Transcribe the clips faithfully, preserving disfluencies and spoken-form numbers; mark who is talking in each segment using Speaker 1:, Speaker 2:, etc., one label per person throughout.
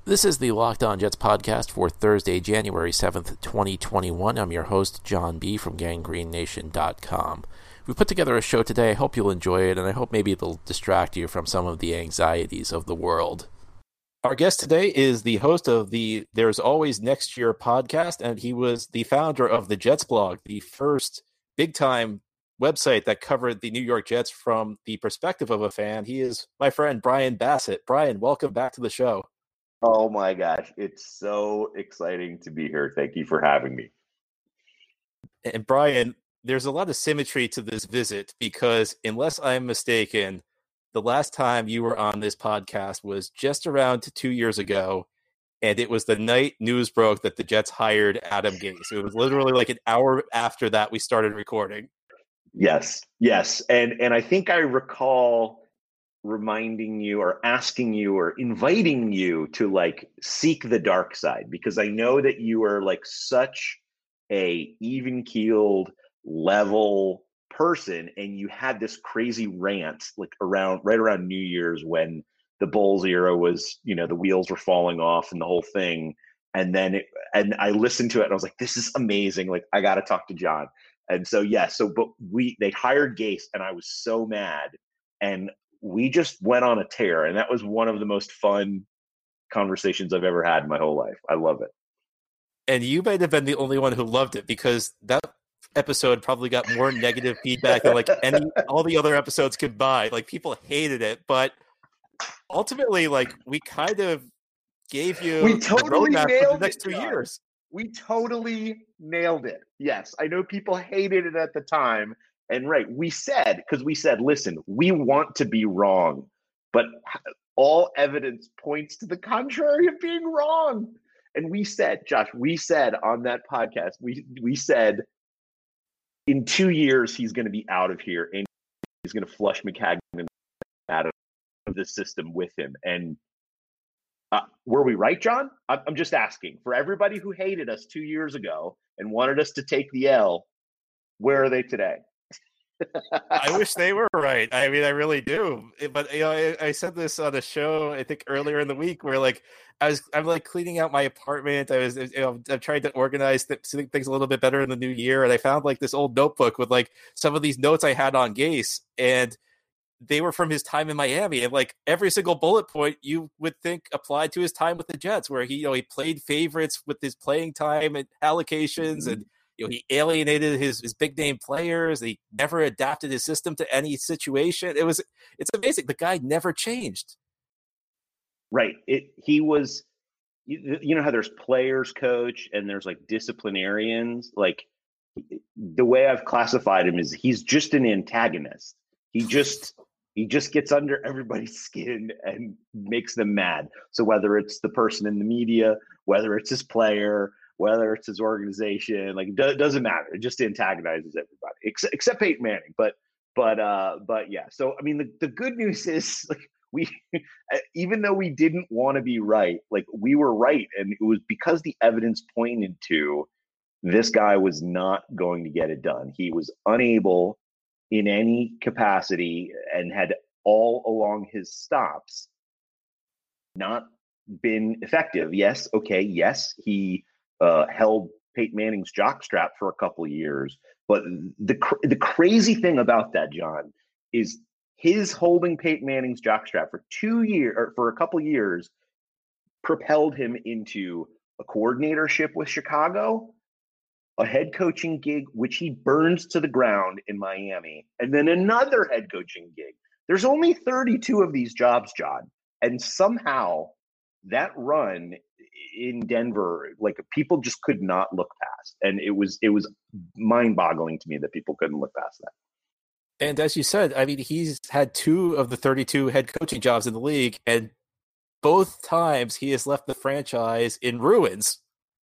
Speaker 1: This is the Locked On Jets podcast for Thursday, January seventh, twenty twenty-one. I'm your host, John B. from gangrene nation dot com. We put together a show today. I hope you'll enjoy it, and I hope maybe it'll distract you from some of the anxieties of the world. Our guest today is the host of the There's Always Next Year podcast, and he was the founder of the Jets blog, the first big-time website that covered the New York Jets from the perspective of a fan. He is my friend, Brian Bassett. Brian, welcome back to the show.
Speaker 2: Oh my gosh, it's so exciting to be here. Thank you for having me.
Speaker 1: And Brian, there's a lot of symmetry to this visit because, unless I'm mistaken, the last time you were on this podcast was just around two years ago, and it was the night news broke that the Jets hired Adam Gase. It was literally like an hour after that we started recording.
Speaker 2: Yes, yes. And and I think I recall reminding you or asking you or inviting you to like seek the dark side, because I know that you are like such a even-keeled, level person, and you had this crazy rant like around right around New Year's when the Bulls era was, you know, the wheels were falling off and the whole thing. And then it, and I listened to it and I was like, this is amazing. Like, I got to talk to John. And so, yeah, so, but we, they hired Gase and I was so mad, and we just went on a tear, and that was one of the most fun conversations I've ever had in my whole life. I love it.
Speaker 1: And you might have been the only one who loved it, because that episode probably got more negative feedback than like any all the other episodes combined. Like, people hated it, but ultimately, like, we kind of gave you
Speaker 2: we totally
Speaker 1: the roadmap
Speaker 2: nailed
Speaker 1: for the next
Speaker 2: it,
Speaker 1: two
Speaker 2: John.
Speaker 1: years.
Speaker 2: We totally nailed it. Yes, I know people hated it at the time. And right, we said, because we said, listen, we want to be wrong, but all evidence points to the contrary of being wrong. And we said, Josh, we said on that podcast, we we said, in two years, he's going to be out of here, and he's going to flush Maccagnan out of the system with him. And uh, were we right, John? I'm, I'm just asking. For everybody who hated us two years ago and wanted us to take the L, where are they today?
Speaker 1: I wish they were right. I mean, I really do. But you know, I, I said this on a show I think earlier in the week where like I was I'm like cleaning out my apartment. I was you know I'm trying to organize th- things a little bit better in the new year, and I found like this old notebook with like some of these notes I had on Gase, and they were from his time in Miami, and like every single bullet point you would think applied to his time with the Jets, where he you know he played favorites with his playing time and allocations, mm-hmm. and you know, he alienated his, his big name players. He never adapted his system to any situation. It was, it's amazing. The guy never changed.
Speaker 2: Right. It, he was, you, you know how there's players coach and there's like disciplinarians. Like, the way I've classified him is he's just an antagonist. He just, he just gets under everybody's skin and makes them mad. So whether it's the person in the media, whether it's his player, whether it's his organization, like it doesn't matter. It just antagonizes everybody, except, except Peyton Manning. But, but, uh, but yeah. So I mean, the, the good news is like we, even though we didn't want to be right, like we were right, and it was because the evidence pointed to this guy was not going to get it done. He was unable in any capacity, and had all along his stops not been effective. Yes, okay, yes, he. Uh, held Peyton Manning's jockstrap for a couple of years. But the cr- the crazy thing about that, John, is his holding Peyton Manning's jockstrap for two years or for a couple of years propelled him into a coordinatorship with Chicago, a head coaching gig, which he burns to the ground in Miami, and then another head coaching gig. There's only thirty-two of these jobs, John, and somehow that run in Denver, like people just could not look past. And it was, it was mind boggling to me that people couldn't look past that.
Speaker 1: And as you said, I mean, he's had two of the thirty-two head coaching jobs in the league, and both times he has left the franchise in ruins.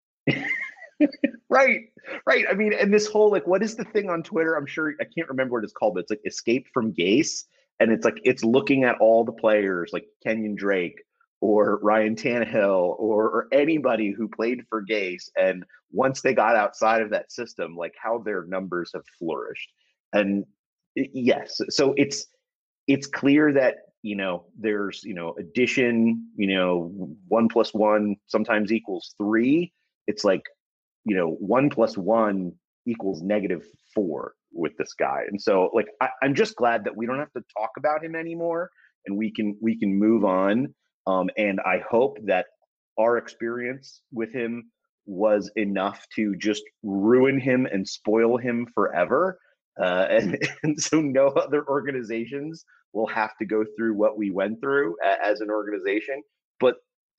Speaker 2: Right. Right. I mean, and this whole, like, what is the thing on Twitter? I'm sure, I can't remember what it's called, but it's like Escape from Gase. And it's like, it's looking at all the players like Kenyon Drake or Ryan Tannehill or, or anybody who played for Gase. And once they got outside of that system, like how their numbers have flourished. And yes, so it's, it's clear that you know, there's, you know, addition, you know, one plus one sometimes equals three. It's like, you know, one plus one equals negative four with this guy. And so like, I, I'm just glad that we don't have to talk about him anymore, and we can, we can move on. Um, and I hope that our experience with him was enough to just ruin him and spoil him forever. Uh, and, and so no other organizations will have to go through what we went through a, as an organization. But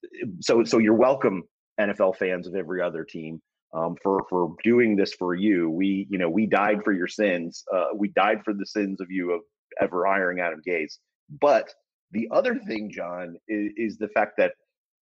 Speaker 2: so, so you're welcome, N F L fans of every other team, um, for for doing this for you. We, you know, we died for your sins. Uh, we died for the sins of you of ever hiring Adam Gase. But the other thing, John, is, is the fact that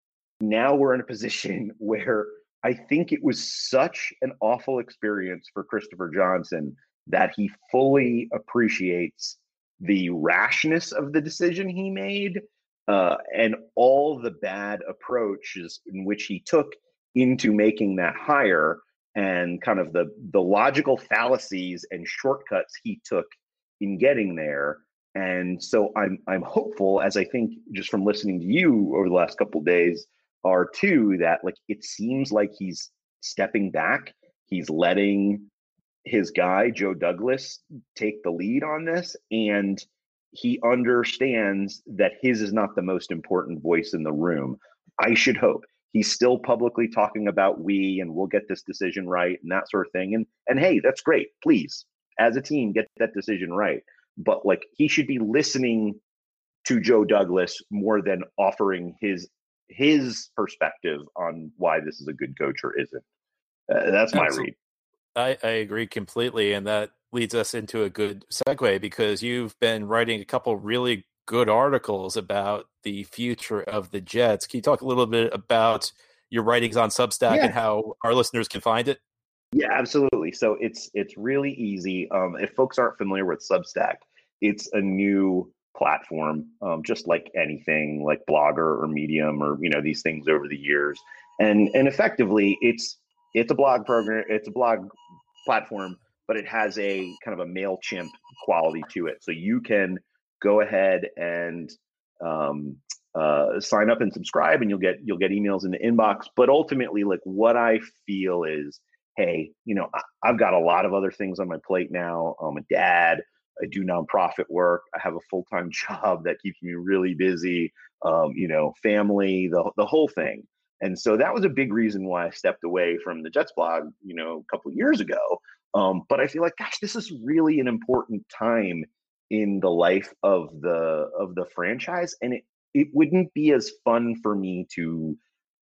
Speaker 2: now we're in a position where I think it was such an awful experience for Christopher Johnson that he fully appreciates the rashness of the decision he made, uh, and all the bad approaches in which he took into making that hire, and kind of the the logical fallacies and shortcuts he took in getting there. And so I'm I'm hopeful, as I think just from listening to you over the last couple of days, are too, that like it seems like he's stepping back. He's letting his guy Joe Douglas take the lead on this, and he understands that his is not the most important voice in the room. I should hope he's still publicly talking about we, and we'll get this decision right and that sort of thing. And and hey, that's great. Please, as a team, get that decision right. But like, he should be listening to Joe Douglas more than offering his his perspective on why this is a good coach or isn't. Uh, that's my
Speaker 1: Absolutely.
Speaker 2: read.
Speaker 1: I, I agree completely, and that leads us into a good segue, because you've been writing a couple really good articles about the future of the Jets. Can you talk a little bit about your writings on Substack
Speaker 2: Yeah.
Speaker 1: and how our listeners can find it?
Speaker 2: Yeah, absolutely. So it's it's really easy. Um, if folks aren't familiar with Substack, it's a new platform, um, just like anything like Blogger or Medium or, you know, these things over the years. And and effectively, it's it's a blog program, it's a blog platform, but it has a kind of a MailChimp quality to it. So you can go ahead and um, uh, sign up and subscribe, and you'll get you'll get emails in the inbox. But ultimately, like, what I feel is, hey, you know, I, I've got a lot of other things on my plate now. I'm a dad. I do nonprofit work. I have a full-time job that keeps me really busy. Um, you know, family, the the whole thing. And so that was a big reason why I stepped away from the Jets blog, you know, a couple of years ago. Um, but I feel like, gosh, this is really an important time in the life of the of the franchise, and it it wouldn't be as fun for me to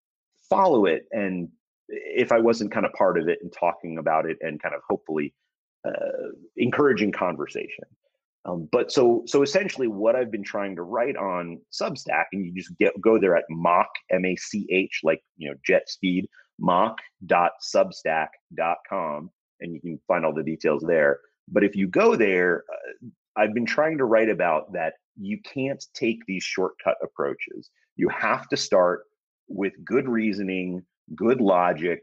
Speaker 2: follow it, and if I wasn't kind of part of it and talking about it and kind of hopefully uh, encouraging conversation. Um, but so so essentially, what I've been trying to write on Substack, and you just get go there at Mach, M A C H, like, you know, jet speed, mach dot substack dot com, and you can find all the details there. But if you go there, uh, I've been trying to write about that. You can't take these shortcut approaches. You have to start with good reasoning, good logic,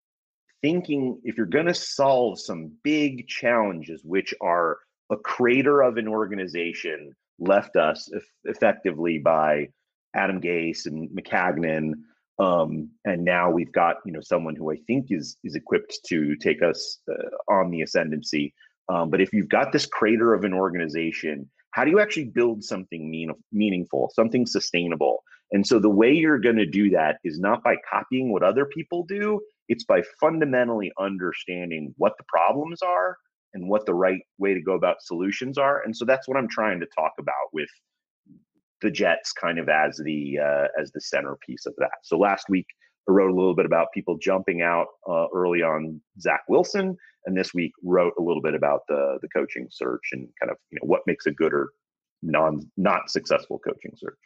Speaker 2: thinking if you're going to solve some big challenges, which are a crater of an organization left us effectively by Adam Gase and Maccagnan. Um, and now we've got, you know, someone who I think is is equipped to take us uh, on the ascendancy. Um, but if you've got this crater of an organization, how do you actually build something mean, meaningful, something sustainable? And so the way you're going to do that is not by copying what other people do. It's by fundamentally understanding what the problems are and what the right way to go about solutions are. And so that's what I'm trying to talk about with the Jets kind of as the uh, as the centerpiece of that. So last week, I wrote a little bit about people jumping out uh, early on Zach Wilson, and this week wrote a little bit about the the coaching search and kind of, you know, what makes a good or non not successful coaching search.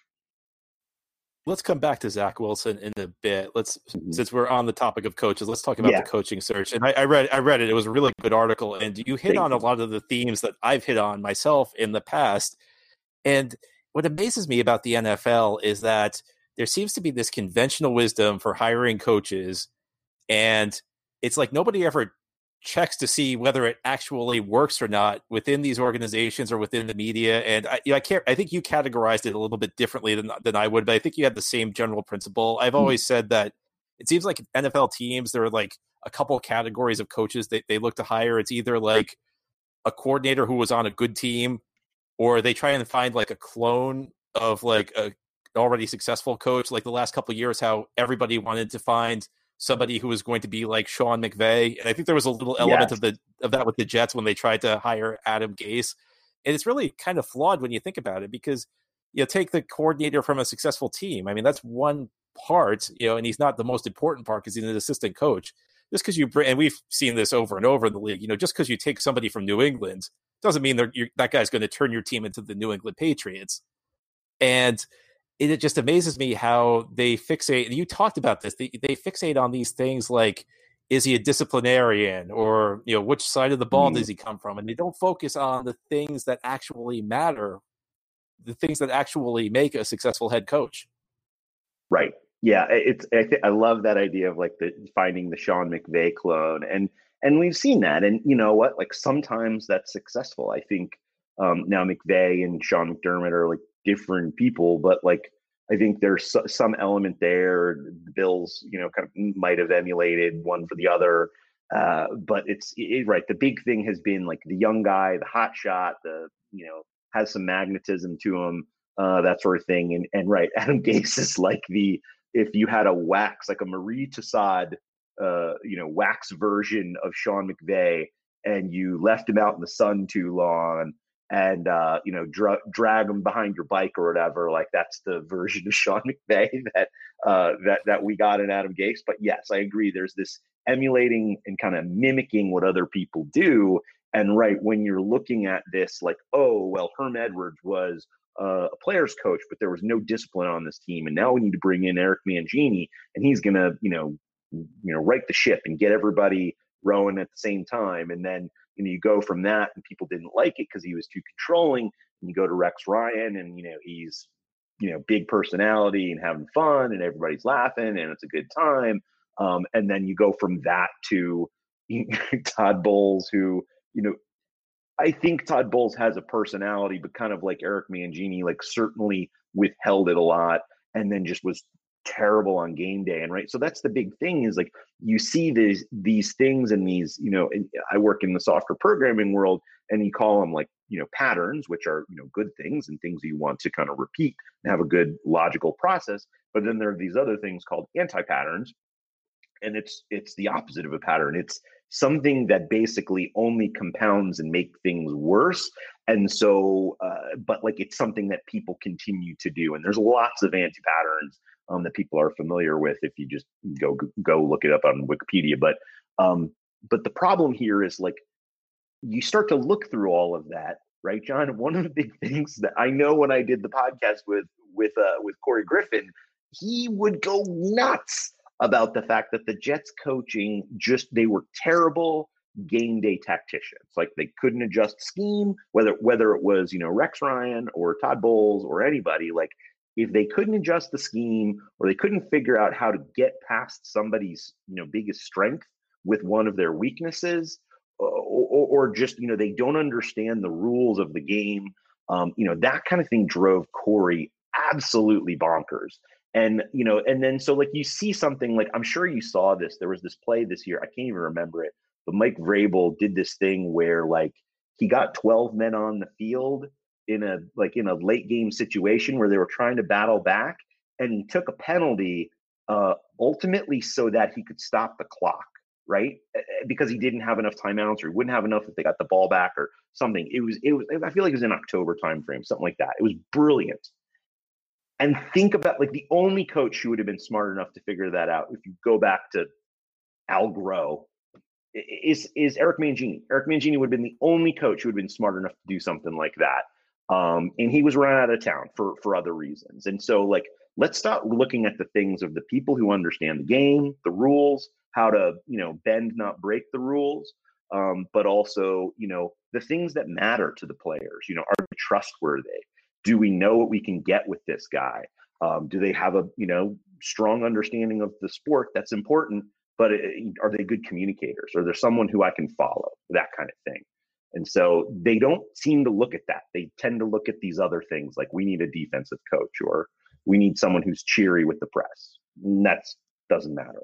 Speaker 1: Let's come back to Zach Wilson in a bit. Let's mm-hmm. since we're on the topic of coaches, let's talk about yeah. the coaching search. And I, I read I read it. It was a really good article, and you hit Thank on you. a lot of the themes that I've hit on myself in the past. And what amazes me about the N F L is that there seems to be this conventional wisdom for hiring coaches, and it's like nobody ever checks to see whether it actually works or not within these organizations or within the media. And I, you know, I can't. I think you categorized it a little bit differently than than I would, but I think you had the same general principle. I've always said that it seems like N F L teams, there are like a couple categories of coaches that they look to hire. It's either like a coordinator who was on a good team, or they try and find like a clone of like a already successful coach. Like the last couple of years, how everybody wanted to find somebody who was going to be like Sean McVay. And I think there was a little element
Speaker 2: Yes.
Speaker 1: of the of that with the Jets when they tried to hire Adam Gase. And it's really kind of flawed when you think about it, because you know, take the coordinator from a successful team. I mean, that's one part, you know, and he's not the most important part because he's an assistant coach. Just because you bring, and we've seen this over and over in the league, you know, just because you take somebody from New England doesn't mean that that guy's going to turn your team into the New England Patriots. And it, it just amazes me how they fixate, and you talked about this, they, they fixate on these things like, is he a disciplinarian, or, you know, which side of the ball mm. does he come from? And they don't focus on the things that actually matter, the things that actually make a successful head coach.
Speaker 2: Right. Yeah. It's, I, th- I love that idea of like the finding the Sean McVay clone, and, and we've seen that, and you know what, like sometimes that's successful. I think um, now McVay and Sean McDermott are like different people, but like I think there's some element there. The Bills, you know, kind of might have emulated one for the other, uh, but it's it, right. The big thing has been like the young guy, the hot shot, the you know has some magnetism to him, uh, that sort of thing. And and right, Adam Gase is like the if you had a wax like a Marie Tussauds, uh, you know, wax version of Sean McVay, and you left him out in the sun too long, and uh, you know, dra- drag him behind your bike or whatever. Like that's the version of Sean McVay that uh, that that we got in Adam Gase. But yes, I agree. There's this emulating and kind of mimicking what other people do. And right, when you're looking at this, like, oh well, Herm Edwards was uh, a player's coach, but there was no discipline on this team, and now we need to bring in Eric Mangini, and he's gonna, you know, you know, right the ship and get everybody rowing at the same time, and then. And you go from that, and people didn't like it because he was too controlling. And you go to Rex Ryan, and you know he's, you know, big personality and having fun, and everybody's laughing, and it's a good time. Um, and then you go from that to Todd Bowles, who, you know, I think Todd Bowles has a personality, but kind of like Eric Mangini, like certainly withheld it a lot, and then just was terrible on game day. And right, so that's the big thing, is like you see these these things and these, you know, I work in the software programming world, and you call them like, you know, patterns, which are, you know, good things and things you want to kind of repeat and have a good logical process. But then there are these other things called anti-patterns, and it's it's the opposite of a pattern. It's something that basically only compounds and make things worse. And so, uh, but like it's something that people continue to do. And there's lots of anti-patterns Um, that people are familiar with if you just go go look it up on Wikipedia. But um, but the problem here is like you start to look through all of that, right, John? One of the big things that I know when I did the podcast with with uh, with Corey Griffin, he would go nuts about the fact that the Jets coaching just they were terrible game day tacticians. Like they couldn't adjust scheme, whether whether it was, you know, Rex Ryan or Todd Bowles or anybody. Like if they couldn't adjust the scheme, or they couldn't figure out how to get past somebody's, you know, biggest strength with one of their weaknesses, or, or, or just, you know, they don't understand the rules of the game. Um, you know, that kind of thing drove Corey absolutely bonkers. And, you know, and then so like you see something like, I'm sure you saw this, there was this play this year, I can't even remember it, but Mike Vrabel did this thing where like he got twelve men on the field in a like in a late game situation where they were trying to battle back, and he took a penalty uh, ultimately so that he could stop the clock, right? Because he didn't have enough timeouts, or he wouldn't have enough if they got the ball back or something. It was it was I feel like it was in October timeframe, something like that. It was brilliant. And think about like the only coach who would have been smart enough to figure that out, if you go back to Al Groh, is is Eric Mangini. Eric Mangini would have been the only coach who would have been smart enough to do something like that. Um, and he was run out of town for for other reasons. And so, like, let's start looking at the things of the people who understand the game, the rules, how to, you know, bend, not break the rules, um, but also, you know, the things that matter to the players. You know, are they trustworthy? Do we know what we can get with this guy? Um, do they have a, you know, strong understanding of the sport? That's important. but it, are they good communicators? Are there someone who I can follow? That kind of thing. And so they don't seem to look at that. They tend to look at these other things like we need a defensive coach or we need someone who's cheery with the press. And that doesn't matter.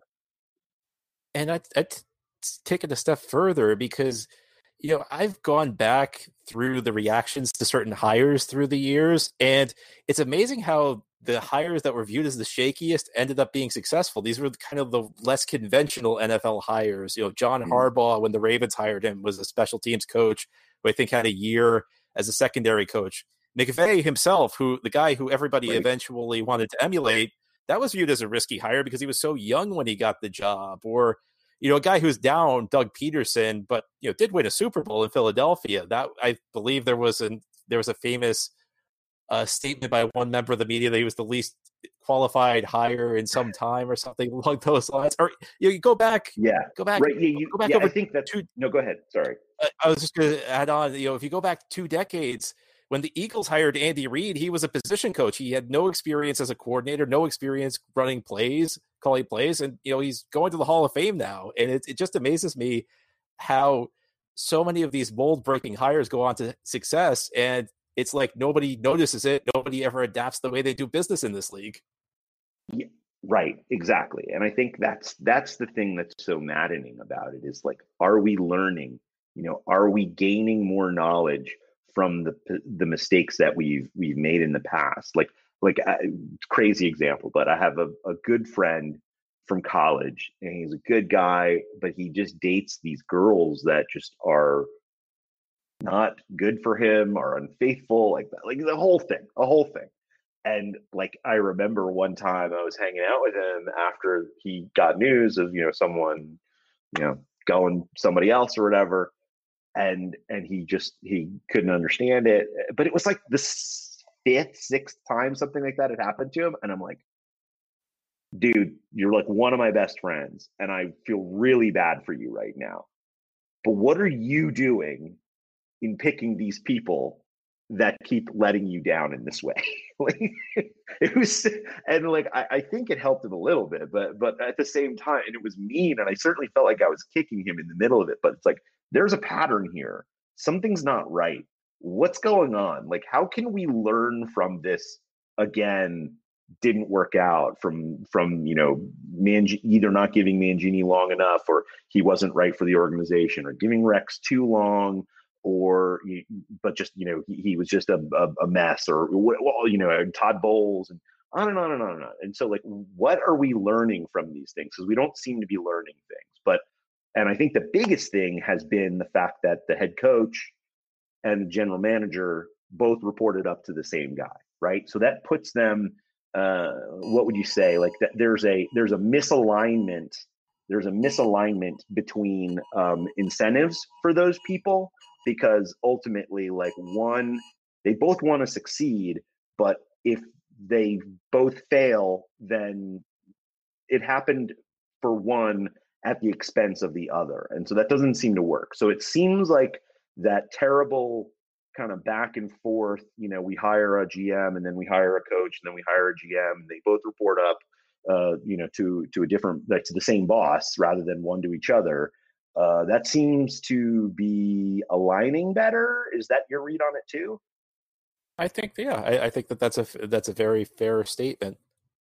Speaker 1: And I, I t- take it a step further because, you know, I've gone back through the reactions to certain hires through the years, and it's amazing how the hires that were viewed as the shakiest ended up being successful. These were kind of the less conventional N F L hires. You know, John mm-hmm. Harbaugh, when the Ravens hired him, was a special teams coach who I think had a year as a secondary coach. McVay himself, who the guy who everybody right. eventually wanted to emulate, that was viewed as a risky hire because he was so young when he got the job. Or, you know, a guy who's down, Doug Peterson, but, you know, did win a Super Bowl in Philadelphia. That, I believe there was an there was a famous uh, statement by one member of the media that he was the least qualified hire in some time or something along those lines. Or, you know, you go back,
Speaker 2: yeah,
Speaker 1: go back,
Speaker 2: right. Yeah, you,
Speaker 1: go back
Speaker 2: yeah,
Speaker 1: over
Speaker 2: I think that.
Speaker 1: Two,
Speaker 2: no, go ahead. Sorry,
Speaker 1: I was just going to add on. You know, if you go back two decades. When the Eagles hired Andy Reid, he was a position coach. He had no experience as a coordinator, no experience running plays, calling plays, and you know he's going to the Hall of Fame now. And it, it just amazes me how so many of these mold-breaking hires go on to success, and it's like nobody notices it. Nobody ever adapts the way they do business in this league.
Speaker 2: Yeah, right, exactly. And I think that's that's the thing that's so maddening about it is like, are we learning? You know, are we gaining more knowledge from the the mistakes that we've we've made in the past? Like like uh, crazy example, but I have a, a good friend from college, and he's a good guy, but he just dates these girls that just are not good for him, are unfaithful, like that, like the whole thing, a whole thing. And like I remember one time I was hanging out with him after he got news of, you know, someone, you know, going somebody else or whatever. And and he just he couldn't understand it, but it was like the fifth, sixth time something like that had happened to him, and I'm like, dude, you're like one of my best friends, and I feel really bad for you right now. But what are you doing in picking these people that keep letting you down in this way? Like it was, and like I, I think it helped him a little bit, but but at the same time, and it was mean, and I certainly felt like I was kicking him in the middle of it. But it's like, there's a pattern here. Something's not right. What's going on? Like, how can we learn from this again? Didn't work out from from you know Mangi- either not giving Mangini long enough, or he wasn't right for the organization, or giving Rex too long, or but just you know he, he was just a, a, a mess, or well you know Todd Bowles, and on and on and on and on. And so like, what are we learning from these things? Because we don't seem to be learning things. But and I think the biggest thing has been the fact that the head coach and the general manager both reported up to the same guy, right? So that puts them, uh, what would you say? Like that there's a there's a misalignment. There's a misalignment between um, incentives for those people, because ultimately, like one, they both want to succeed, but if they both fail, then it happened for one at the expense of the other. And so that doesn't seem to work. So it seems like that terrible kind of back and forth, you know, we hire a G M and then we hire a coach and then we hire a G M, and they both report up, uh, you know, to, to a different, like to the same boss rather than one to each other. Uh, that seems to be aligning better. Is that your read on it too?
Speaker 1: I think, yeah, I, I think that that's a, that's a very fair statement.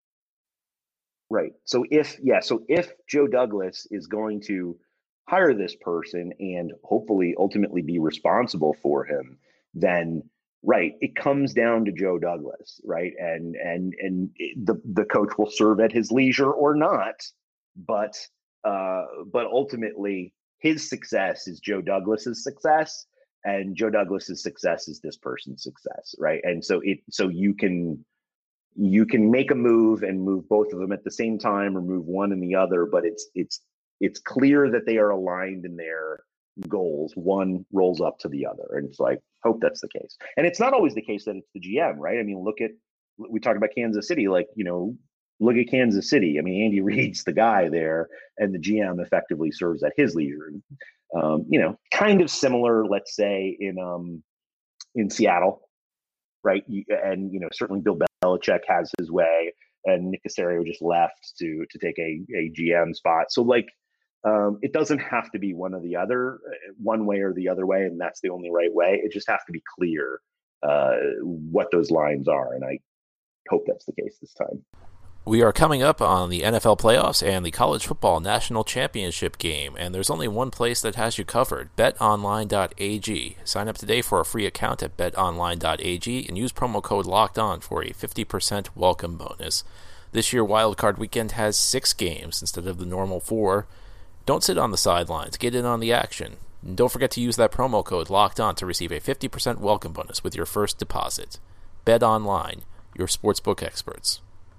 Speaker 2: Right. So if, yeah, so if Joe Douglas is going to hire this person and hopefully ultimately be responsible for him, then right, it comes down to Joe Douglas, right? And and and the the coach will serve at his leisure or not, but uh, but ultimately his success is Joe Douglas's success, and Joe Douglas's success is this person's success, right? And so it so you can. You can make a move and move both of them at the same time, or move one and the other, but it's it's it's clear that they are aligned in their goals. One rolls up to the other, and it's like, hope that's the case. And it's not always the case that it's the G M, right? I mean, look at we talked about Kansas City, like you know, look at Kansas City. I mean, Andy Reid's the guy there, and the G M effectively serves at his leisure. Um, you know, kind of similar, let's say in um in Seattle. Right. And, you know, certainly Bill Belichick has his way, and Nick Caserio just left to to take a, a G M spot. So like, Um, it doesn't have to be one or the other, one way or the other way, and that's the only right way. It just has to be clear uh, what those lines are, and I hope that's the case this time.
Speaker 3: We are coming up on the N F L playoffs and the college football national championship game, and there's only one place that has you covered, bet online dot a g. Sign up today for a free account at bet online dot a g and use promo code LOCKEDON for a fifty percent welcome bonus. This year, Wildcard Weekend has six games instead of the normal four. Don't sit on the sidelines. Get in on the action. And don't forget to use that promo code LOCKEDON to receive a fifty percent welcome bonus with your first deposit. BetOnline, your sportsbook experts.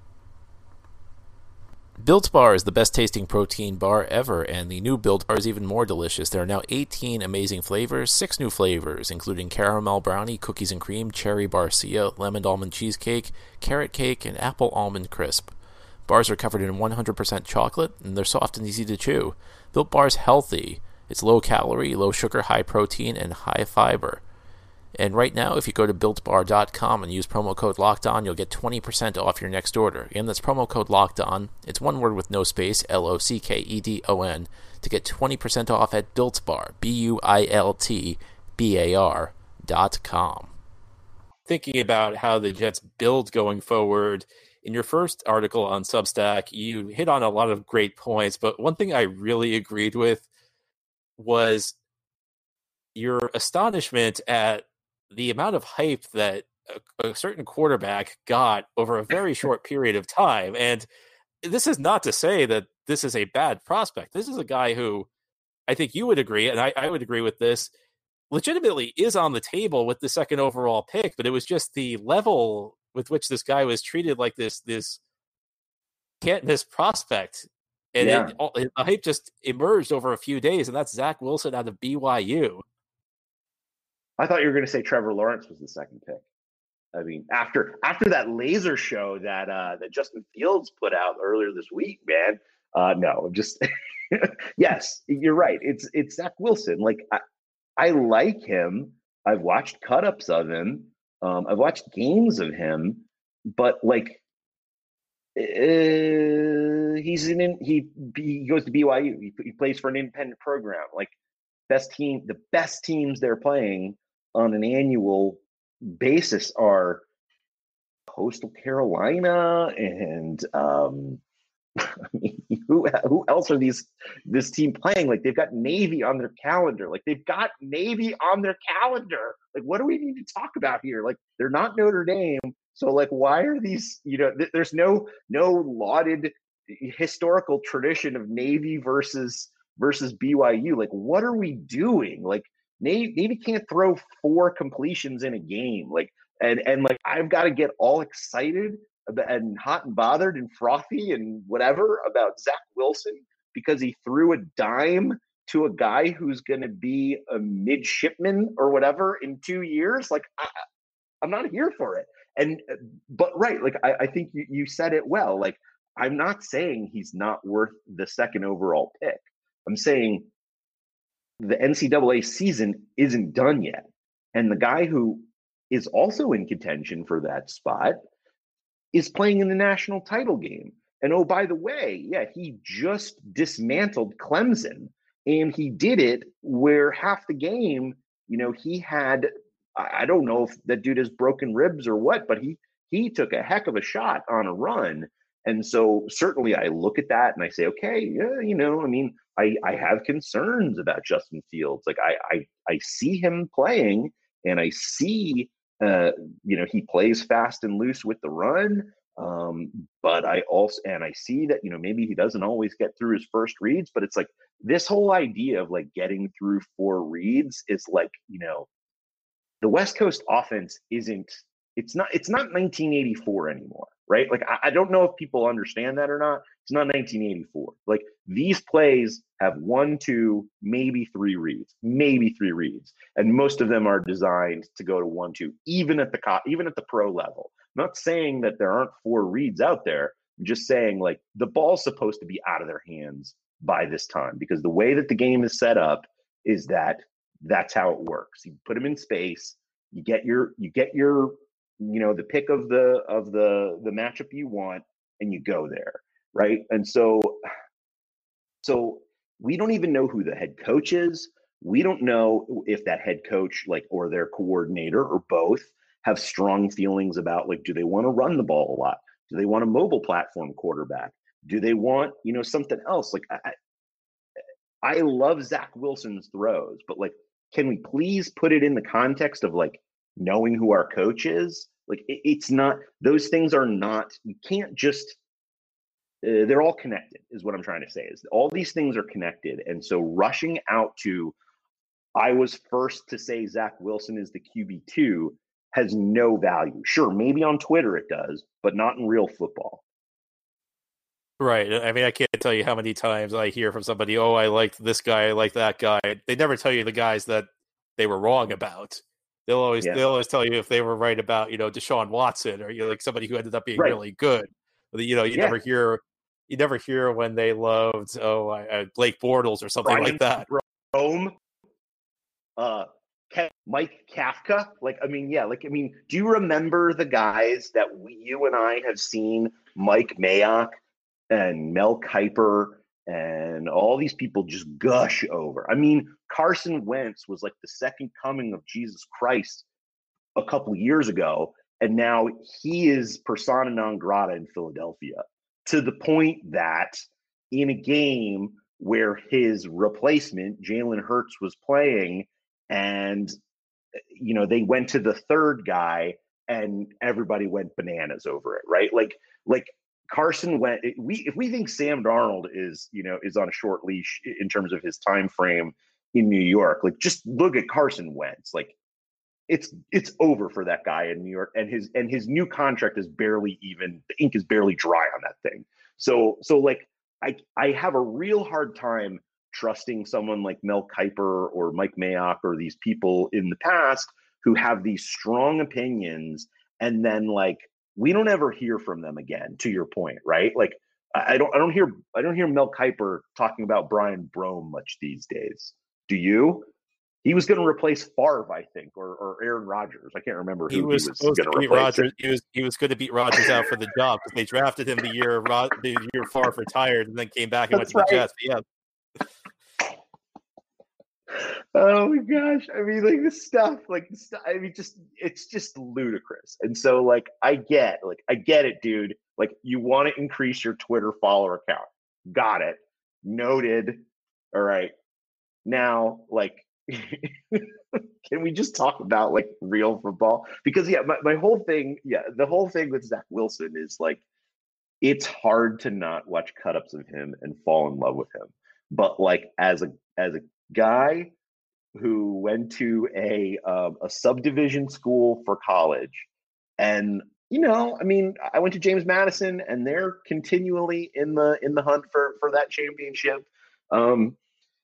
Speaker 3: Built Bar is the best tasting protein bar ever, and the new Built Bar is even more delicious. There are now eighteen amazing flavors, six new flavors, including caramel brownie, cookies and cream, cherry barcia, lemon almond cheesecake, carrot cake, and apple almond crisp. Bars are covered in one hundred percent chocolate, and they're soft and easy to chew. Built Bar is healthy. It's low calorie, low sugar, high protein, and high fiber. And right now, if you go to built bar dot com and use promo code LOCKEDON, you'll get twenty percent off your next order. Again, that's promo code LOCKEDON. It's one word with no space, L O C K E D O N, to get twenty percent off at Built Bar, B U I L T B A R dot com.
Speaker 1: Thinking about how the Jets build going forward, in your first article on Substack, you hit on a lot of great points, but one thing I really agreed with was your astonishment at the amount of hype that a, a certain quarterback got over a very short period of time. And this is not to say that this is a bad prospect. This is a guy who I think you would agree, and I, I would agree with this, legitimately is on the table with the second overall pick, but it was just the level with which this guy was treated like this, this can't miss prospect. And
Speaker 2: yeah.
Speaker 1: it, it, the hype just emerged over a few days, and that's Zach Wilson out of B Y U.
Speaker 2: I thought you were going to say Trevor Lawrence was the second pick. I mean, after after that laser show that uh, that Justin Fields put out earlier this week, man. Uh, no, just yes, you're right. It's it's Zach Wilson. Like I, I like him. I've watched cut-ups of him. Um, I've watched games of him, but like uh, he's an he he goes to B Y U. He, he plays for an independent program. Like best team, the best teams they're playing on an annual basis are Coastal Carolina and um, I mean, who who else are these this team playing? Like they've got Navy on their calendar. Like they've got Navy on their calendar. Like what do we need to talk about here? Like they're not Notre Dame. So like why are these, you know, th- there's no no lauded historical tradition of Navy versus versus B Y U. Like what are we doing? Like Navy, Navy can't throw four completions in a game. Like and and like I've got to get all excited and hot and bothered and frothy and whatever about Zach Wilson because he threw a dime to a guy who's going to be a midshipman or whatever in two years. Like I, I'm not here for it. And but right, like I, I think you, you said it well. Like I'm not saying he's not worth the second overall pick. I'm saying the N C double A season isn't done yet. And the guy who is also in contention for that spot is playing in the national title game. And oh, by the way, yeah, he just dismantled Clemson. And he did it where half the game, you know, he had, I don't know if that dude has broken ribs or what, but he he took a heck of a shot on a run. And so certainly I look at that and I say, okay, yeah, you know, I mean, I, I have concerns about Justin Fields. Like I, I, I see him playing and I see, uh, you know, he plays fast and loose with the run. Um, but I also, and I see that, you know, maybe he doesn't always get through his first reads, but it's like this whole idea of like getting through four reads is like, you know, the West Coast offense isn't, it's not, it's not nineteen eighty-four anymore, right? Like, I, I don't know if people understand that or not. It's not nineteen eighty-four. Like these plays have one, two, maybe three reads, maybe three reads. And most of them are designed to go to one, two, even at the co- even at the pro level. I'm not saying that there aren't four reads out there. I'm just saying like the ball's supposed to be out of their hands by this time because the way that the game is set up is that that's how it works. You put them in space, you get your, you get your, you know, the pick of the, of the, the matchup you want and you go there. Right. And so, so we don't even know who the head coach is. We don't know if that head coach, like, or their coordinator or both, have strong feelings about, like, do they want to run the ball a lot? Do they want a mobile platform quarterback? Do they want, you know, something else? Like, I, I love Zach Wilson's throws, but, like, can we please put it in the context of, like, knowing who our coach is? Like, it, it's not, those things are not, you can't just, uh, they're all connected is what I'm trying to say, is all these things are connected. And so rushing out to, I was first to say Zach Wilson is the Q B two has no value. Sure, maybe on Twitter it does, but not in real football.
Speaker 1: Right. I mean, I can't tell you how many times I hear from somebody, oh, I liked this guy, I like that guy. They never tell you the guys that they were wrong about. They'll always yeah. they'll always tell you if they were right about, you know, Deshaun Watson, or, you know, like somebody who ended up being right. really good. You know, you yeah. never hear you never hear when they loved, oh, I, I, Blake Bortles or something Brian like that.
Speaker 2: Rome, uh, Mike Kafka. Like, I mean, yeah, like, I mean, do you remember the guys that we, you and I have seen, Mike Mayock and Mel Kiper and all these people just gush over? I mean, Carson Wentz was like the second coming of Jesus Christ a couple years ago, and now he is persona non grata in Philadelphia, to the point that in a game where his replacement, Jalen Hurts, was playing, and, you know, they went to the third guy and everybody went bananas over it, right? Like, like Carson went, we, if we think Sam Darnold is, you know, is on a short leash in terms of his time frame in New York, like, just look at Carson Wentz. Like, it's, it's over for that guy in New York, and his, and his new contract is barely even, the ink is barely dry on that thing. So, so like, I, I have a real hard time trusting someone like Mel Kiper or Mike Mayock or these people in the past who have these strong opinions, and then, like, we don't ever hear from them again, to your point, right? Like, I don't I don't hear I don't hear Mel Kiper talking about Brian Brome much these days. Do you? He was going to replace Favre, I think, or, or Aaron Rodgers. I can't remember who he was, he was going to replace.
Speaker 1: Rodgers. He was he was going to beat Rodgers out for the job because they drafted him the year Rod, the year Favre retired, and then came back and That's went to right. the Jets. Yeah.
Speaker 2: Oh my gosh. I mean, like, this stuff, like, this stuff, I mean, just, it's just ludicrous. And so, like, I get, like, I get it, dude. Like, you want to increase your Twitter follower count. Got it. Noted. All right. Now, like, can we just talk about, like, real football? Because, yeah, my, my whole thing, yeah, the whole thing with Zach Wilson is, like, it's hard to not watch cut-ups of him and fall in love with him. But, like, as a, as a guy who went to a um, a subdivision school for college, and, you know, I mean, I went to James Madison, and they're continually in the in the hunt for for that championship. Um,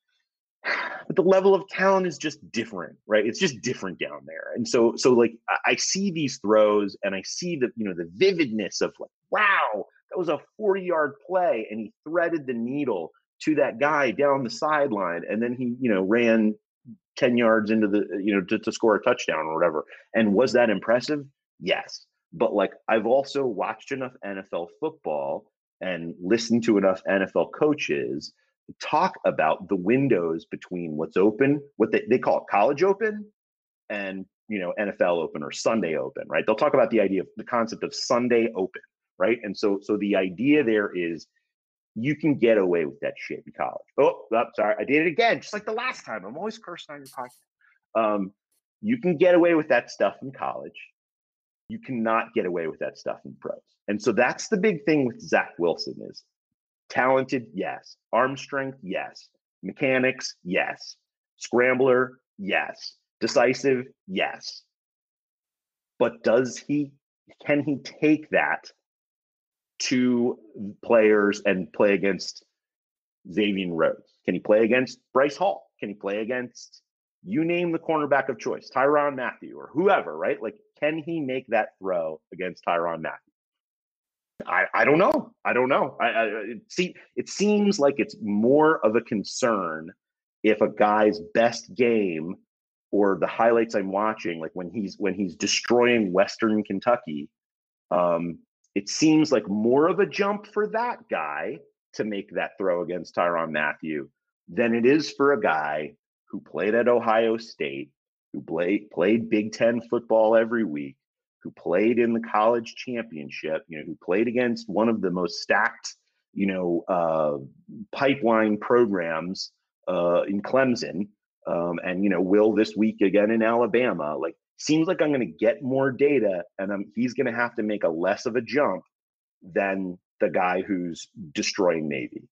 Speaker 2: but the level of talent is just different, right? It's just different down there, and so so like I see these throws, and I see the, you know, the vividness of, like, wow, that was a forty yard play, and he threaded the needle to that guy down the sideline, and then he, you know, ran ten yards into the, you know, to, to score a touchdown or whatever. And was that impressive? Yes. But, like, I've also watched enough N F L football and listened to enough N F L coaches talk about the windows between what's open, what they, they call it college open, and, you know, N F L open or Sunday open, right? They'll talk about the idea of the concept of Sunday open, right? And so, so the idea there is, you can get away with that shit in college. Oh, oh, sorry, I did it again, just like the last time. I'm always cursing on your podcast. Um, you can get away with that stuff in college. You cannot get away with that stuff in pros. And so that's the big thing with Zach Wilson is talented, yes. Arm strength, yes. Mechanics, yes. Scrambler, yes. Decisive, yes. But does he, can he take that to players and play against Xavier Rhodes? Can he play against Bryce Hall? Can he play against, you name the cornerback of choice, Tyrann Mathieu or whoever, right? Like, can he make that throw against Tyrann Mathieu? I, I don't know. I don't know. I, I it, see, it seems like it's more of a concern if a guy's best game or the highlights I'm watching, like when he's when he's destroying Western Kentucky, um, it seems like more of a jump for that guy to make that throw against Tyrann Mathieu than it is for a guy who played at Ohio State, who played played Big Ten football every week, who played in the college championship, you know, who played against one of the most stacked, you know, uh, pipeline programs uh, in Clemson, um, and, you know, will this week again in Alabama. Like, seems like I'm going to get more data, and I'm, he's going to have to make a less of a jump than the guy who's destroying Navy.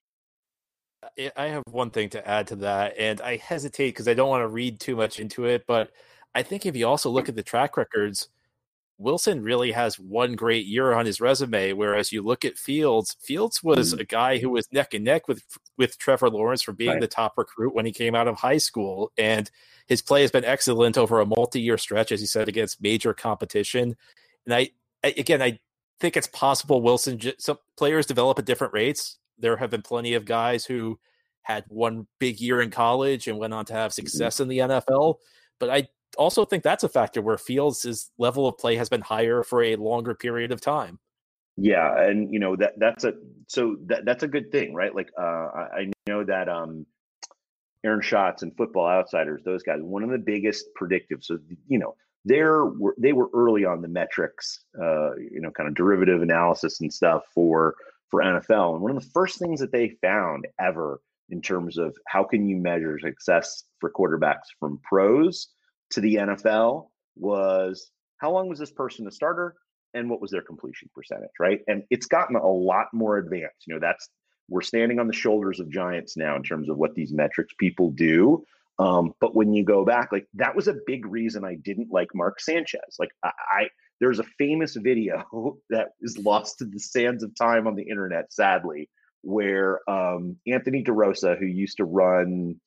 Speaker 1: I have one thing to add to that, and I hesitate because I don't want to read too much into it, but I think if you also look at the track records, Wilson really has one great year on his resume, whereas you look at Fields, Fields was mm. a guy who was neck and neck with with Trevor Lawrence for being right. the top recruit when he came out of high school, and his play has been excellent over a multi-year stretch, as you said, against major competition. And I, I again, I think it's possible Wilson, some players develop at different rates. There have been plenty of guys who had one big year in college and went on to have success mm-hmm. in the N F L, but I also think that's a factor where Fields' level of play has been higher for a longer period of time.
Speaker 2: Yeah, and you know that that's a so that that's a good thing, right? Like uh, I, I know that um, Aaron Schatz and Football Outsiders, those guys, one of the biggest predictives. So you know they're they were early on the metrics, uh, you know, kind of derivative analysis and stuff for for N F L, and one of the first things that they found ever in terms of how can you measure success for quarterbacks from pros to the N F L was how long was this person a starter and what was their completion percentage, right? And it's gotten a lot more advanced. You know, that's we're standing on the shoulders of giants now in terms of what these metrics people do. Um, but when you go back, like that was a big reason I didn't like Mark Sanchez. Like I, I there's a famous video that is lost to the sands of time on the internet, sadly, where um, Anthony DeRosa, who used to run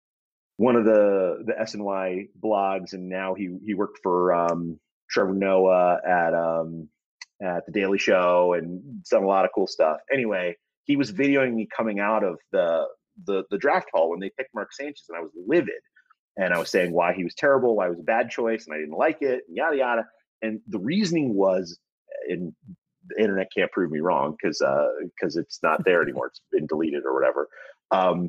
Speaker 2: one of the the S N Y blogs, and now he he worked for um, Trevor Noah at um, at the Daily Show and done a lot of cool stuff. Anyway, he was videoing me coming out of the the the draft hall when they picked Mark Sanchez, and I was livid, and I was saying why he was terrible, why it was a bad choice, and I didn't like it, and yada yada. And the reasoning was, and the internet can't prove me wrong because because uh, it's not there anymore; it's been deleted or whatever. Um,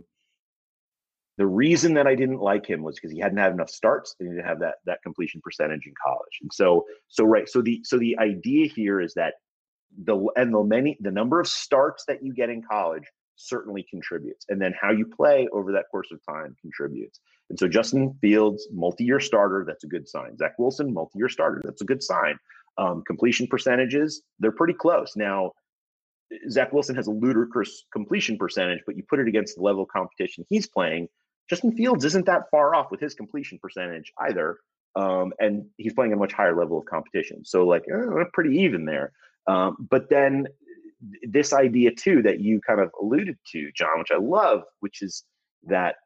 Speaker 2: The reason that I didn't like him was because he hadn't had enough starts and he didn't have that that completion percentage in college. And so, so right. So the so the idea here is that the and the many the number of starts that you get in college certainly contributes, and then how you play over that course of time contributes. And so Justin Fields, multi-year starter, that's a good sign. Zach Wilson, multi-year starter, that's a good sign. Um, completion percentages, they're pretty close. Now, Zach Wilson has a ludicrous completion percentage, but you put it against the level of competition he's playing. Justin Fields isn't that far off with his completion percentage either. Um, and he's playing a much higher level of competition. So like, eh, pretty even there. Um, but then this idea too, that you kind of alluded to, John, which I love, which is that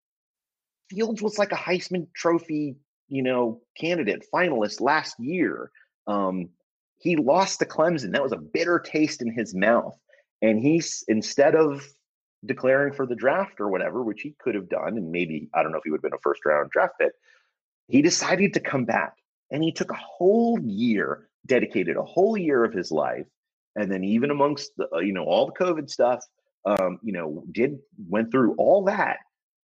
Speaker 2: Fields was like a Heisman Trophy, you know, candidate finalist last year. Um, he lost to Clemson. That was a bitter taste in his mouth. And he's, instead of declaring for the draft or whatever, which he could have done, and maybe, I don't know if he would have been a first round draft pick, he decided to come back, and he took a whole year, dedicated a whole year of his life. And then even amongst the, you know, all the COVID stuff, um, you know, did, went through all that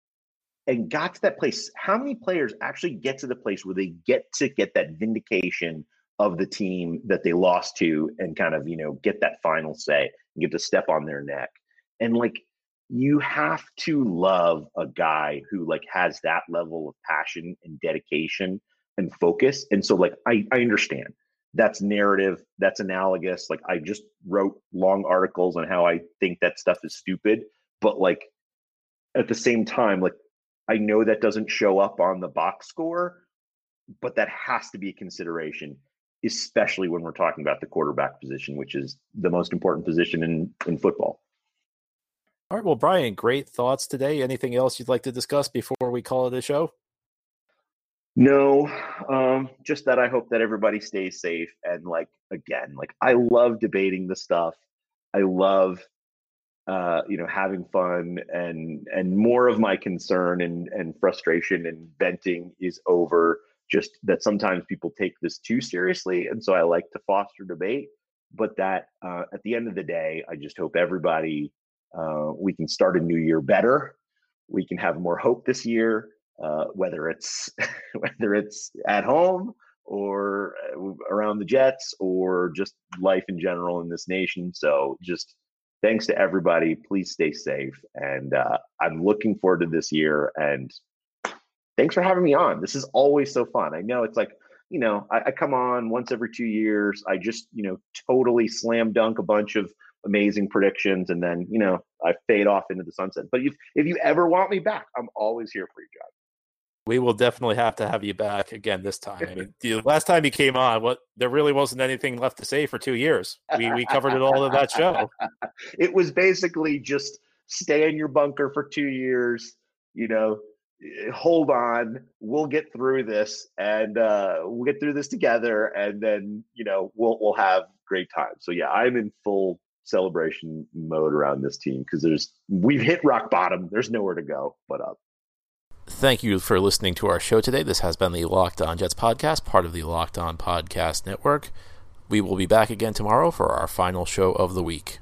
Speaker 2: and got to that place. How many players actually get to the place where they get to get that vindication of the team that they lost to and kind of, you know, get that final say and get to step on their neck? And like, you have to love a guy who like has that level of passion and dedication and focus. And so like, I, I understand that's narrative, that's analogous. Like I just wrote long articles on how I think that stuff is stupid, but like at the same time, like I know that doesn't show up on the box score, but that has to be a consideration, especially when we're talking about the quarterback position, which is the most important position in, in football.
Speaker 1: All right. Well, Brian, great thoughts today. Anything else you'd like to discuss before we call it a show?
Speaker 2: No, um, just that I hope that everybody stays safe. And like, again, like I love debating the stuff. I love, uh, you know, having fun, and, and more of my concern and, and frustration and venting is over just that sometimes people take this too seriously. And so I like to foster debate, but that uh, at the end of the day, I just hope everybody, Uh, we can start a new year better, we can have more hope this year, uh, whether it's whether it's at home or around the Jets or just life in general in this nation. So just thanks to everybody. Please stay safe. And uh, I'm looking forward to this year. And thanks for having me on. This is always so fun. I know it's like, you know, I, I come on once every two years. I just, you know, totally slam dunk a bunch of amazing predictions. And then, you know, I fade off into the sunset. But if, if you ever want me back, I'm always here for you, John.
Speaker 1: We will definitely have to have you back again this time. I mean, the last time you came on, what there really wasn't anything left to say for two years. We we covered it all in that show.
Speaker 2: It was basically just stay in your bunker for two years. You know, hold on. We'll get through this, and uh, we'll get through this together, and then you know we'll we'll have great times. So yeah, I'm in full celebration mode around this team because there's we've hit rock bottom. There's nowhere to go but up.
Speaker 3: Thank you for listening to our show today. This has been the Locked On Jets podcast, part of the Locked On Podcast Network. We will be back again tomorrow for our final show of the week.